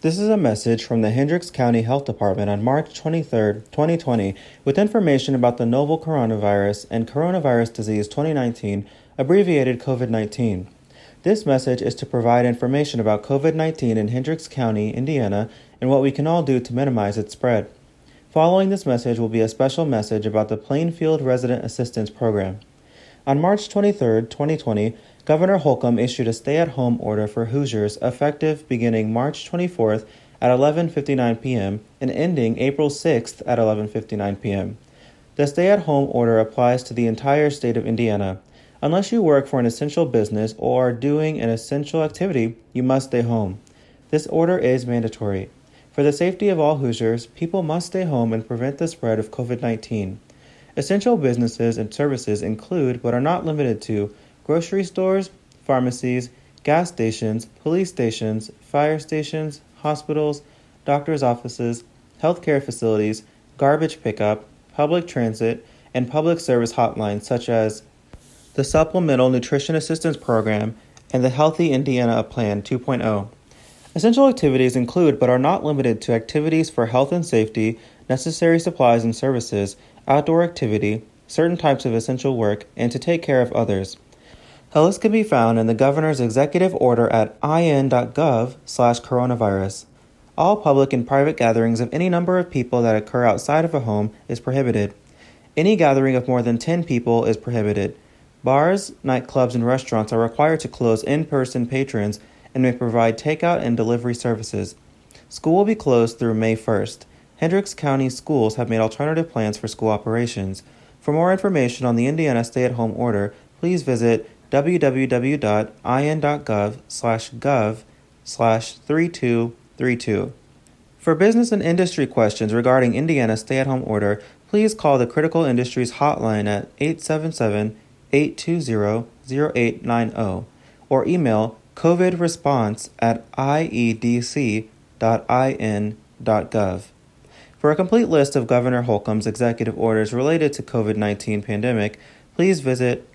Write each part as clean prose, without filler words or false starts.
This is a message from the Hendricks County Health Department on March 23, 2020, with information about the novel coronavirus and coronavirus disease 2019, abbreviated COVID-19. This message is to provide information about COVID-19 in Hendricks County, Indiana, and what we can all do to minimize its spread. Following this message will be a special message about the Plainfield Resident Assistance Program. On March 23, 2020, Governor Holcomb issued a stay-at-home order for Hoosiers effective beginning March 24th at 11:59 p.m. and ending April 6th at 11:59 p.m. The stay-at-home order applies to the entire state of Indiana. Unless you work for an essential business or are doing an essential activity, you must stay home. This order is mandatory. For the safety of all Hoosiers, people must stay home and prevent the spread of COVID-19. Essential businesses and services include, but are not limited to, grocery stores, pharmacies, gas stations, police stations, fire stations, hospitals, doctors' offices, healthcare facilities, garbage pickup, public transit, and public service hotlines such as the Supplemental Nutrition Assistance Program and the Healthy Indiana Plan 2.0. Essential activities include, but are not limited to, activities for health and safety, necessary supplies and services, outdoor activity, certain types of essential work, and to take care of others. A list can be found in the Governor's Executive Order at in.gov/coronavirus. All public and private gatherings of any number of people that occur outside of a home is prohibited. Any gathering of more than 10 people is prohibited. Bars, nightclubs, and restaurants are required to close in-person patrons and may provide takeout and delivery services. School will be closed through May 1st. Hendricks County schools have made alternative plans for school operations. For more information on the Indiana stay-at-home order, please visit www.in.gov/gov/3232. For business and industry questions regarding Indiana's stay-at-home order, please call the Critical Industries Hotline at 877-820-0890 or email covidresponse@iedc.in.gov. For a complete list of Governor Holcomb's executive orders related to COVID-19 pandemic, please visit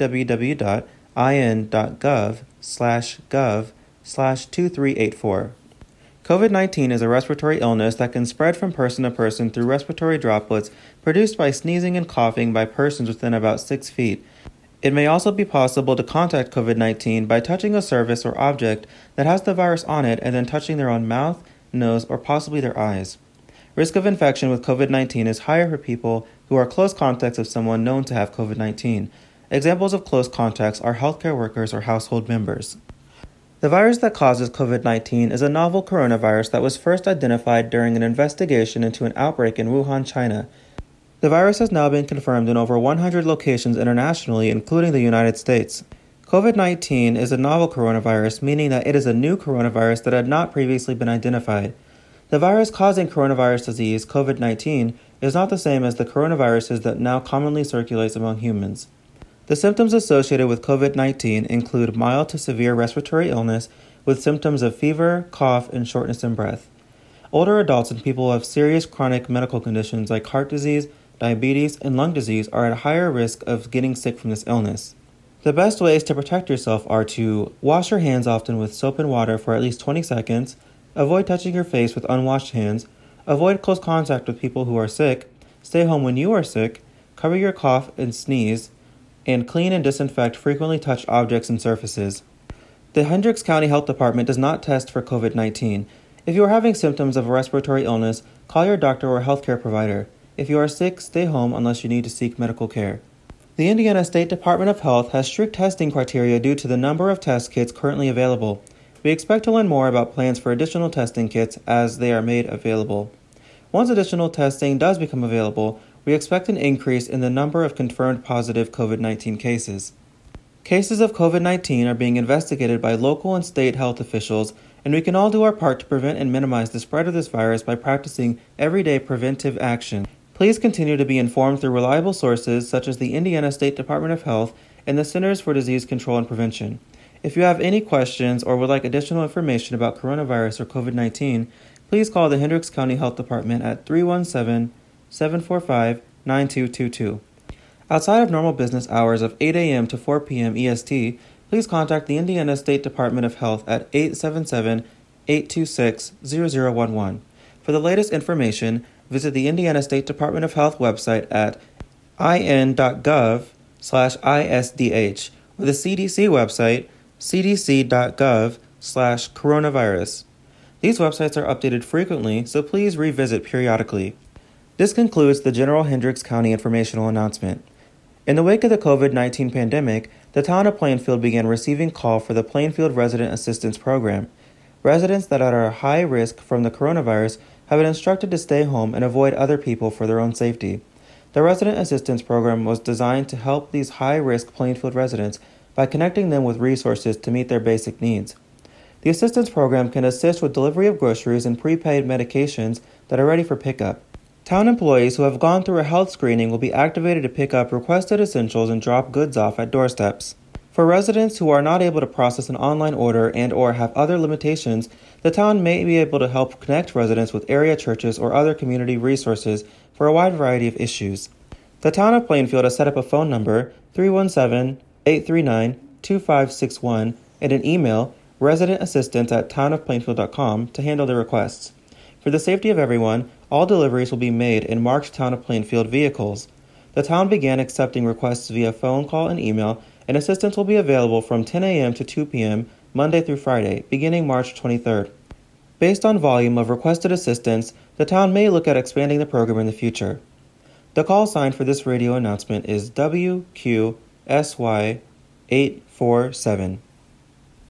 www.in.gov/gov/2384. COVID-19 is a respiratory illness that can spread from person to person through respiratory droplets produced by sneezing and coughing by persons within about 6 feet. It may also be possible to contact COVID-19 by touching a surface or object that has the virus on it and then touching their own mouth, nose, or possibly their eyes. Risk of infection with COVID-19 is higher for people who are close contacts of someone known to have COVID-19. Examples of close contacts are healthcare workers or household members. The virus that causes COVID-19 is a novel coronavirus that was first identified during an investigation into an outbreak in Wuhan, China. The virus has now been confirmed in over 100 locations internationally, including the United States. COVID-19 is a novel coronavirus, meaning that it is a new coronavirus that had not previously been identified. The virus causing coronavirus disease, COVID-19, is not the same as the coronaviruses that now commonly circulates among humans. The symptoms associated with COVID-19 include mild to severe respiratory illness with symptoms of fever, cough, and shortness in breath. Older adults and people who have serious chronic medical conditions like heart disease, diabetes, and lung disease are at a higher risk of getting sick from this illness. The best ways to protect yourself are to wash your hands often with soap and water for at least 20 seconds, avoid touching your face with unwashed hands, avoid close contact with people who are sick, stay home when you are sick, cover your cough and sneeze, and clean and disinfect frequently touched objects and surfaces. The Hendricks County Health Department does not test for COVID-19. If you are having symptoms of a respiratory illness, call your doctor or healthcare provider. If you are sick, stay home unless you need to seek medical care. The Indiana State Department of Health has strict testing criteria due to the number of test kits currently available. We expect to learn more about plans for additional testing kits as they are made available. Once additional testing does become available, we expect an increase in the number of confirmed positive COVID-19 cases. Cases of COVID-19 are being investigated by local and state health officials, and we can all do our part to prevent and minimize the spread of this virus by practicing everyday preventive action. Please continue to be informed through reliable sources such as the Indiana State Department of Health and the Centers for Disease Control and Prevention. If you have any questions or would like additional information about coronavirus or COVID-19, please call the Hendricks County Health Department at 317-745-9222. Outside of normal business hours of 8 a.m. to 4 p.m. EST, please contact the Indiana State Department of Health at 826-0011. For the latest information, visit the Indiana State Department of Health website at in.gov/ISDH or the CDC website cdc.gov/coronavirus. These websites are updated frequently, so please revisit periodically. This concludes the General Hendricks County informational announcement. In the wake of the COVID-19 pandemic, the town of Plainfield began receiving call for the Plainfield Resident Assistance Program. Residents that are at high risk from the coronavirus have been instructed to stay home and avoid other people for their own safety. The Resident Assistance Program was designed to help these high-risk Plainfield residents by connecting them with resources to meet their basic needs. The assistance program can assist with delivery of groceries and prepaid medications that are ready for pickup. Town employees who have gone through a health screening will be activated to pick up requested essentials and drop goods off at doorsteps. For residents who are not able to process an online order and/or have other limitations, the town may be able to help connect residents with area churches or other community resources for a wide variety of issues. The town of Plainfield has set up a phone number, 317-839-2561, and an email, residentassistance@townofplainfield.com, to handle the requests. For the safety of everyone, all deliveries will be made in marked Town of Plainfield vehicles. The town began accepting requests via phone call and email, and assistance will be available from 10 a.m. to 2 p.m. Monday through Friday, beginning March 23rd. Based on volume of requested assistance, the town may look at expanding the program in the future. The call sign for this radio announcement is WQSY 847.